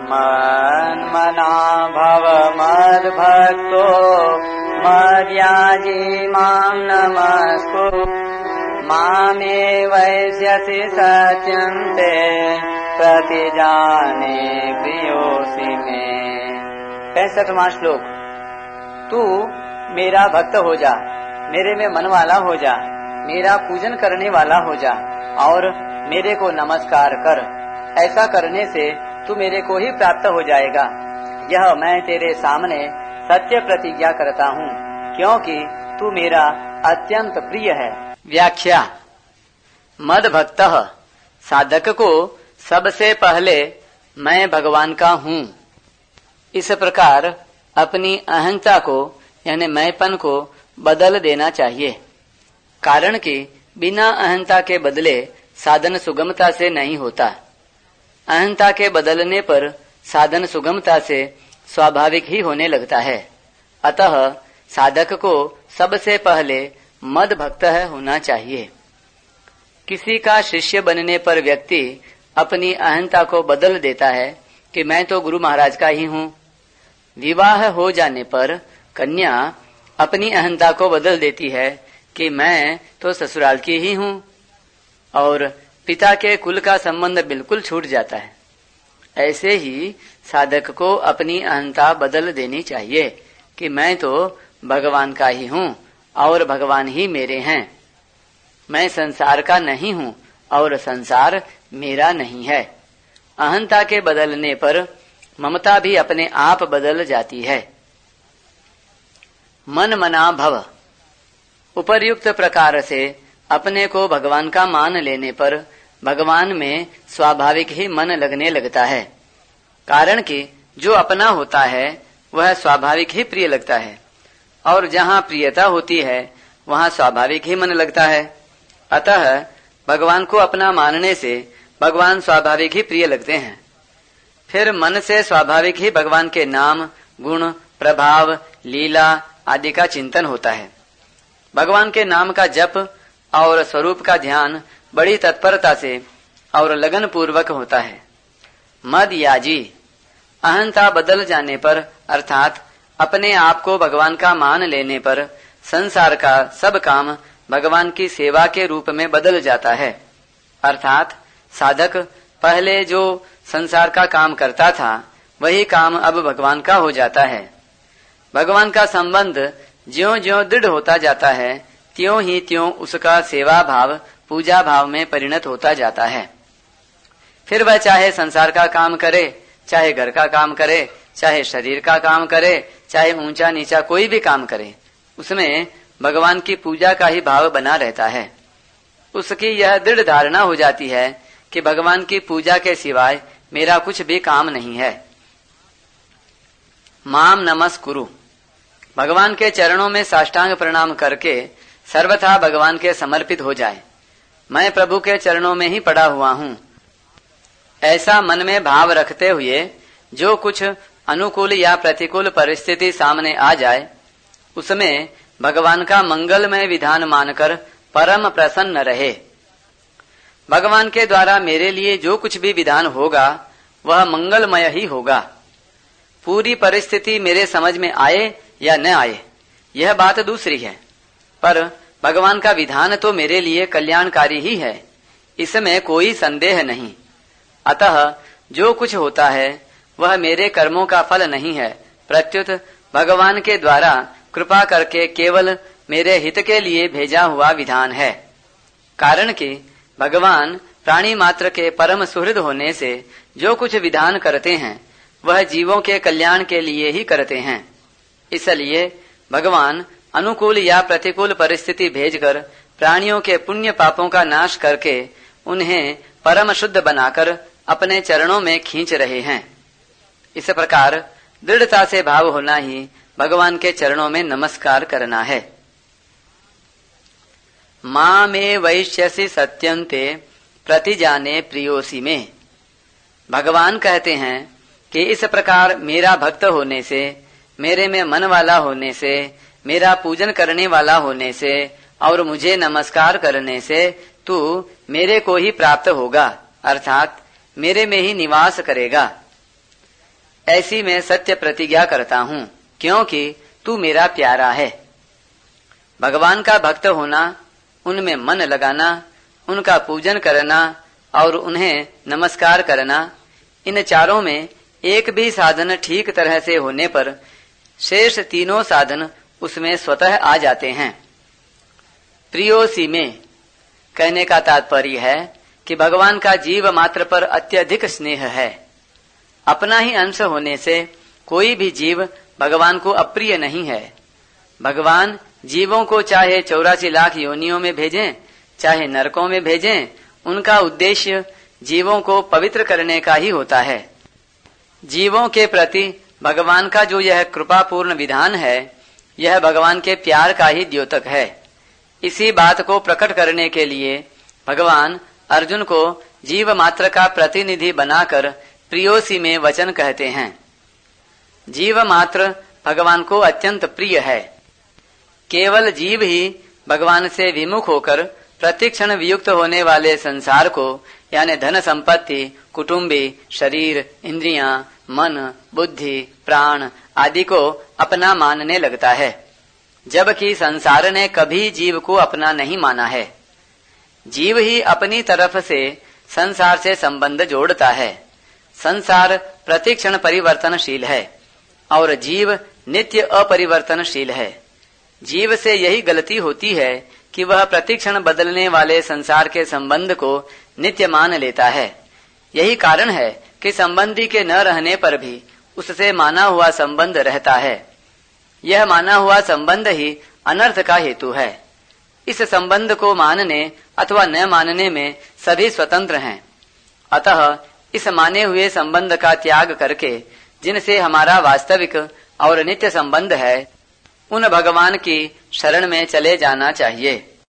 मन्मना भव मद्भक्तो मर्याजी मां नमस्कुरु मामे वैष्यसि सत्यं ते प्रतिजाने प्रियोऽसि मे। 65वां श्लोक। तू मेरा भक्त हो जा, मेरे में मन वाला हो जा, मेरा पूजन करने वाला हो जा और मेरे को नमस्कार कर। ऐसा करने से तू मेरे को ही प्राप्त हो जाएगा। यह मैं तेरे सामने सत्य प्रतिज्ञा करता हूँ, क्योंकि तू मेरा अत्यंत प्रिय है। व्याख्या। मद भक्त साधक को सबसे पहले मैं भगवान का हूँ इस प्रकार अपनी अहंता को यानी मैंपन को बदल देना चाहिए। कारण कि बिना अहंता के बदले साधन सुगमता से नहीं होता। अहंता के बदलने पर साधन सुगमता से स्वाभाविक ही होने लगता है। अतः साधक को सबसे पहले मद भक्त होना चाहिए। किसी का शिष्य बनने पर व्यक्ति अपनी अहंता को बदल देता है कि मैं तो गुरु महाराज का ही हूँ। विवाह हो जाने पर कन्या अपनी अहंता को बदल देती है कि मैं तो ससुराल की ही हूँ और पिता के कुल का संबंध बिल्कुल छूट जाता है। ऐसे ही साधक को अपनी अहंता बदल देनी चाहिए कि मैं तो भगवान का ही हूँ और भगवान ही मेरे हैं। मैं संसार का नहीं हूँ और संसार मेरा नहीं है। अहंता के बदलने पर ममता भी अपने आप बदल जाती है। मन मना भव। उपर्युक्त प्रकार से अपने को भगवान का मान लेने पर भगवान में स्वाभाविक ही मन लगने लगता है। कारण कि जो अपना होता है वह स्वाभाविक ही प्रिय लगता है और जहाँ प्रियता होती है वहाँ स्वाभाविक ही मन लगता है। अतः भगवान को अपना मानने से भगवान स्वाभाविक ही प्रिय लगते हैं। फिर मन से स्वाभाविक ही भगवान के नाम, गुण, प्रभाव, लीला आदि का चिंतन होता है। भगवान के नाम का जप और स्वरूप का ध्यान बड़ी तत्परता से और लगन पूर्वक होता है। मद याजी। अहंता बदल जाने पर अर्थात अपने आप को भगवान का मान लेने पर संसार का सब काम भगवान की सेवा के रूप में बदल जाता है। अर्थात साधक पहले जो संसार का काम करता था वही काम अब भगवान का हो जाता है। भगवान का संबंध ज्यों-ज्यों दृढ़ होता जाता है त्यों ही त्यों उसका सेवा भाव, पूजा भाव में परिणत होता जाता है। फिर वह चाहे संसार का काम करे, चाहे घर का काम करे, चाहे शरीर का काम करे, चाहे ऊंचा नीचा कोई भी काम करे, उसमें भगवान की पूजा का ही भाव बना रहता है। उसकी यह दृढ़ धारणा हो जाती है कि भगवान की पूजा के सिवाय मेरा कुछ भी काम नहीं है। माम नमस्कुरु। भगवान के चरणों में साष्टांग प्रणाम करके सर्वथा भगवान के समर्पित हो जाए। मैं प्रभु के चरणों में ही पड़ा हुआ हूँ, ऐसा मन में भाव रखते हुए जो कुछ अनुकूल या प्रतिकूल परिस्थिति सामने आ जाए उसमें भगवान का मंगलमय विधान मानकर परम प्रसन्न रहे। भगवान के द्वारा मेरे लिए जो कुछ भी विधान होगा वह मंगलमय ही होगा। पूरी परिस्थिति मेरे समझ में आए या न आए यह बात दूसरी है, पर भगवान का विधान तो मेरे लिए कल्याणकारी ही है, इसमें कोई संदेह नहीं। अतः जो कुछ होता है वह मेरे कर्मों का फल नहीं है, प्रत्युत भगवान के द्वारा कृपा करके केवल मेरे हित के लिए भेजा हुआ विधान है। कारण कि भगवान प्राणी मात्र के परम सुहृद होने से जो कुछ विधान करते हैं वह जीवों के कल्याण के लिए ही करते हैं। इसलिए भगवान अनुकूल या प्रतिकूल परिस्थिति भेजकर प्राणियों के पुण्य पापों का नाश करके उन्हें परम शुद्ध बनाकर अपने चरणों में खींच रहे हैं। इस प्रकार दृढ़ता से भाव होना ही भगवान के चरणों में नमस्कार करना है। मां में वैश्यसि सत्यंते प्रतिजाने प्रियोसी में। भगवान कहते हैं कि इस प्रकार मेरा भक्त होने से, मेरे में मन वाला होने से, मेरा पूजन करने वाला होने से और मुझे नमस्कार करने से तू मेरे को ही प्राप्त होगा, अर्थात मेरे में ही निवास करेगा। ऐसी मैं सत्य प्रतिज्ञा करता हूँ, क्योंकि तू मेरा प्यारा है। भगवान का भक्त होना, उनमें मन लगाना, उनका पूजन करना और उन्हें नमस्कार करना, इन चारों में एक भी साधन ठीक तरह से होने पर शेष तीनों साधन उसमें स्वतः आ जाते हैं। प्रियोसी में कहने का तात्पर्य है कि भगवान का जीव मात्र पर अत्यधिक स्नेह है। अपना ही अंश होने से कोई भी जीव भगवान को अप्रिय नहीं है। भगवान जीवों को चाहे 84 लाख योनियों में भेजें, चाहे नरकों में भेजें, उनका उद्देश्य जीवों को पवित्र करने का ही होता है। जीवों के प्रति भगवान का जो यह कृपापूर्ण विधान है, यह भगवान के प्यार का ही द्योतक है। इसी बात को प्रकट करने के लिए भगवान अर्जुन को जीव मात्र का प्रतिनिधि बनाकर प्रियोसी में वचन कहते हैं। जीव मात्र भगवान को अत्यंत प्रिय है। केवल जीव ही भगवान से विमुख होकर प्रतिक्षण वियुक्त होने वाले संसार को, यानी धन संपत्ति, कुटुंबी, शरीर, इंद्रियां, मन, बुद्धि, प्राण आदि को अपना मानने लगता है, जबकि संसार ने कभी जीव को अपना नहीं माना है। जीव ही अपनी तरफ से संसार से संबंध जोड़ता है। संसार प्रतिक्षण परिवर्तनशील है और जीव नित्य अपरिवर्तनशील है। जीव से यही गलती होती है कि वह प्रतिक्षण बदलने वाले संसार के संबंध को नित्य मान लेता है। यही कारण है कि संबंधी के न रहने पर भी उससे माना हुआ संबंध रहता है। यह माना हुआ संबंध ही अनर्थ का हेतु है। इस संबंध को मानने अथवा न मानने में सभी स्वतंत्र हैं। अतः इस माने हुए संबंध का त्याग करके जिनसे हमारा वास्तविक और नित्य संबंध है, उन भगवान की शरण में चले जाना चाहिए।